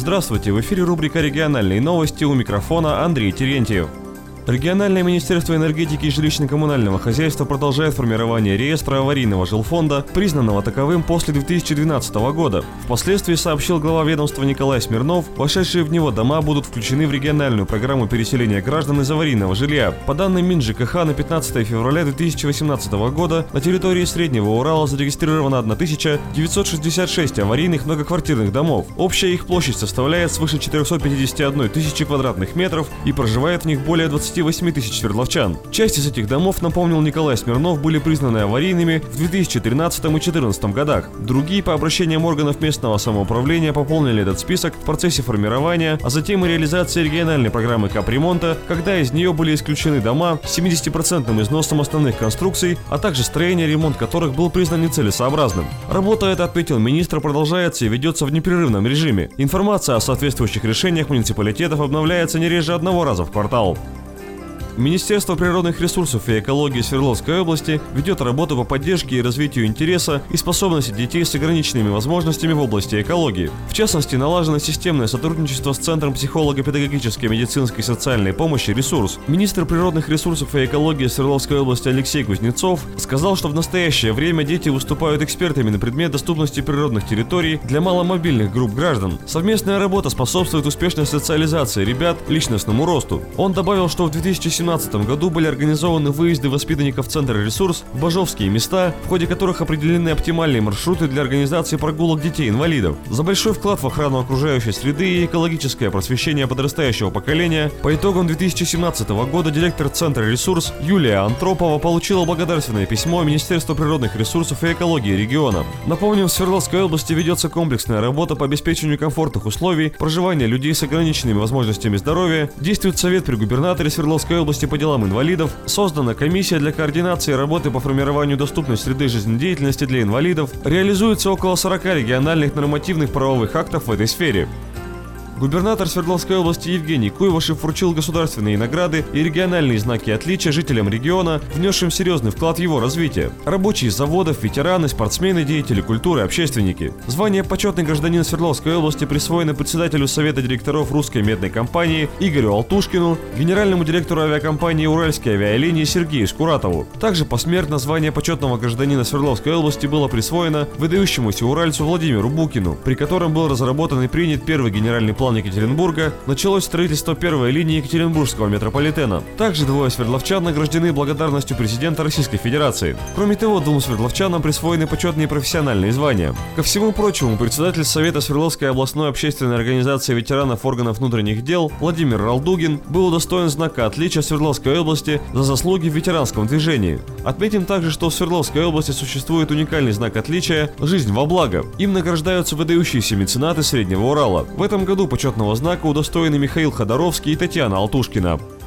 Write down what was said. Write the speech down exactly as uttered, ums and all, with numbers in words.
Здравствуйте, в эфире рубрика «Региональные новости», у микрофона Андрей Терентьев. Региональное министерство энергетики и жилищно-коммунального хозяйства продолжает формирование реестра аварийного жилфонда, признанного таковым после две тысячи двенадцатого года. Впоследствии сообщил глава ведомства Николай Смирнов, вошедшие в него дома будут включены в региональную программу переселения граждан из аварийного жилья. По данным МинЖКХ, на пятнадцатое февраля две тысячи восемнадцатого года на территории Среднего Урала зарегистрировано тысяча девятьсот шестьдесят шесть аварийных многоквартирных домов. Общая их площадь составляет свыше четырёхсот пятидесяти одной тысячи квадратных метров и проживает в них более двадцати восьми тысяч свердловчан. Часть из этих домов, напомнил Николай Смирнов, были признаны аварийными в две тысячи тринадцатом и две тысячи четырнадцатом годах. Другие, по обращениям органов местного самоуправления, пополнили этот список в процессе формирования, а затем и реализации региональной программы капремонта, когда из нее были исключены дома с семидесятипроцентным износом основных конструкций, а также строение, ремонт которых был признан нецелесообразным. Работа эта, отметил министр, продолжается и ведется в непрерывном режиме. Информация о соответствующих решениях муниципалитетов обновляется не реже одного раза в квартал. Министерство природных ресурсов и экологии Свердловской области ведет работу по поддержке и развитию интереса и способности детей с ограниченными возможностями в области экологии. В частности, налажено системное сотрудничество с Центром психолого-педагогической, медицинской и социальной помощи «Ресурс». Министр природных ресурсов и экологии Свердловской области Алексей Кузнецов сказал, что в настоящее время дети выступают экспертами на предмет доступности природных территорий для маломобильных групп граждан. Совместная работа способствует успешной социализации ребят, личностному росту. Он добавил, что в две тысячи семнадцатом году были организованы выезды воспитанников в Центр «Ресурс» в бажовские места, в ходе которых определены оптимальные маршруты для организации прогулок детей-инвалидов. За большой вклад в охрану окружающей среды и экологическое просвещение подрастающего поколения по итогам две тысячи семнадцатого года директор Центра «Ресурс» Юлия Антропова получила благодарственное письмо Министерства природных ресурсов и экологии региона. Напомним, в Свердловской области ведется комплексная работа по обеспечению комфортных условий проживания людей с ограниченными возможностями здоровья, действует Совет при губернаторе Свердловской области по делам инвалидов, создана комиссия для координации работы по формированию доступной среды жизнедеятельности для инвалидов, реализуется около сорока региональных нормативных правовых актов в этой сфере. Губернатор Свердловской области Евгений Куйвашев вручил государственные награды и региональные знаки отличия жителям региона, внесшим серьезный вклад в его развитие. Рабочие заводов, ветераны, спортсмены, деятели культуры, общественники. Звание «Почетный гражданин Свердловской области» присвоено председателю Совета директоров Русской медной компании Игорю Алтушкину, генеральному директору авиакомпании «Уральские авиалинии» Сергею Скуратову. Также посмертно звание почетного гражданина Свердловской области было присвоено выдающемуся уральцу Владимиру Букину, при котором был разработан и принят первый генеральный план Екатеринбурга, началось строительство первой линии Екатеринбургского метрополитена. Также двое свердловчан награждены благодарностью президента Российской Федерации. Кроме того, двум свердловчанам присвоены почетные профессиональные звания. Ко всему прочему, председатель Совета Свердловской областной общественной организации ветеранов органов внутренних дел Владимир Ралдугин был удостоен знака отличия Свердловской области за заслуги в ветеранском движении. Отметим также, что в Свердловской области существует уникальный знак отличия «Жизнь во благо». Им награждаются выдающиеся меценаты Среднего Урала. В этом году почетного знака удостоены Михаил Ходоровский и Татьяна Алтушкина.